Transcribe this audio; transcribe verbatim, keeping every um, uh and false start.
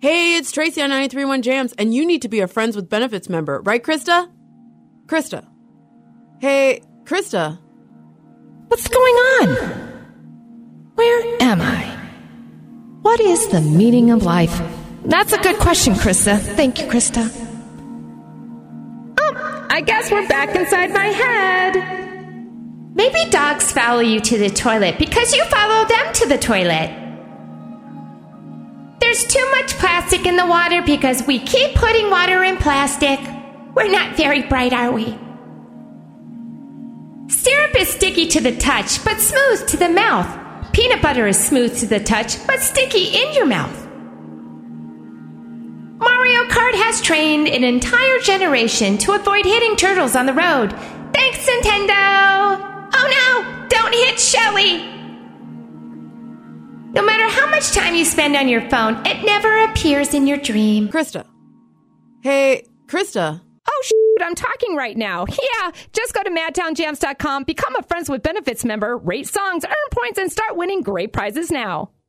Hey, it's Tracy on ninety-three point one Jams, and you need to be a Friends with Benefits member, right, Krista? Krista. Hey, Krista. What's going on? Where am I? What is the meaning of life? That's a good question, Krista. Thank you, Krista. Oh, I guess we're back inside my head. Maybe dogs follow you to the toilet because you follow them to the toilet. There's too much plastic in the water because we keep putting water in plastic. We're not very bright, are we? Syrup is sticky to the touch, but smooth to the mouth. Peanut butter is smooth to the touch, but sticky in your mouth. Mario Kart has trained an entire generation to avoid hitting turtles on the road. Thanks, Nintendo! Oh no! Don't hit Shelly! No matter how much time you spend on your phone, it never appears in your dream. Krista. Hey, Krista. Oh, shoot, I'm talking right now. Yeah, just go to madtown jams dot com, become a Friends with Benefits member, rate songs, earn points, and start winning great prizes now.